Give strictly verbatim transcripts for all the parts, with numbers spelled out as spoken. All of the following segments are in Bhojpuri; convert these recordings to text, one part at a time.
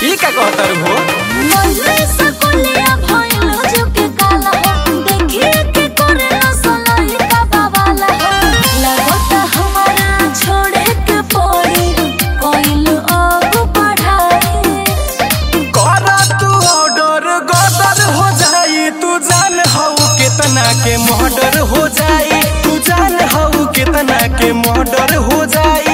ई का कहतर हो मइले सकुलिया भइल जो के काला देखिए के करे सलाई का बावाला लगता हमारा छोड़े के पड़ी कोइल अब पढ़ाई करा तू ऑर्डर गदर हो जाई तू जान हऊ कितना के मर्डर हो जाई तू जान हऊ कितना के मर्डर हो जाई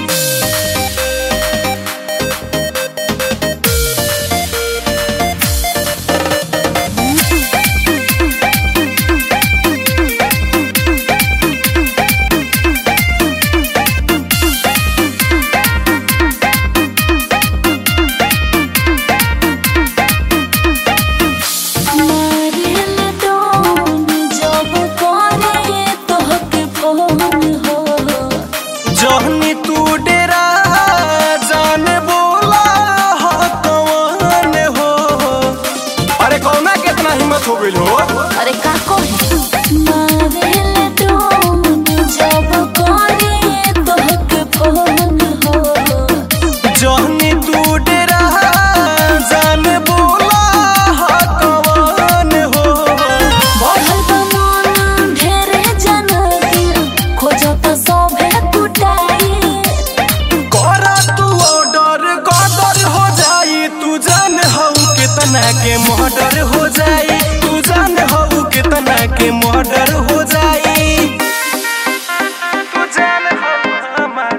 मारिल डोन जब करे तोहके फोन हो जहनी तू डेरा जान बोला हो कौन हो अरे कौना कितना हिम्मत हो गइल हो अरे का कहे मारिल डोन जब करे तोहके फोन हो जहनी तू डेरा जान बोला हो कौन हो बढ़ल बमन ढेरे जनगिर खोजत सभे कुटाई करा तू ऑर्डर गदर हो जाई तू जान हऊ कितना के मर्डर हो जाई तू जान हऊ कितना के मर्डर हो जाई तू जान हऊ हमार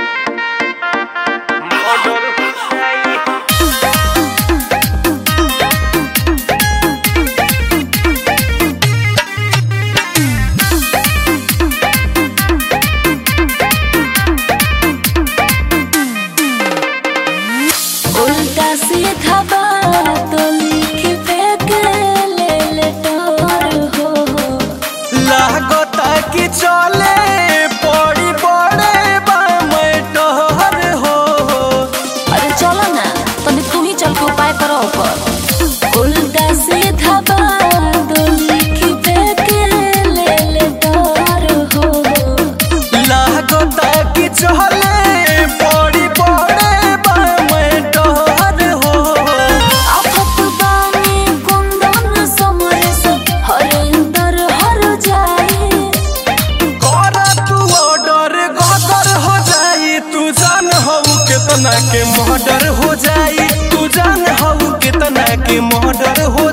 मर्डर हो जाई उल्टा सीधा बात लिख फेंक ले ले टोर हो लागता कि चले पड़ी बड़े बामटहर हो अरे चलो ना तनी तू ही चल के उपाय करो ऊपर उल्टा सीधा बात लिख फेंक ले ले टोर हो लागता कि चले पड़ी बड़े बामटहर हो आफत बानी कुंदन समरस हरिंदर हर जाए करा तू ऑर्डर गदर हो जाई तू जान हऊ कितना के मर्डर हो जाई तू जान हऊ कितना के मर्डर हो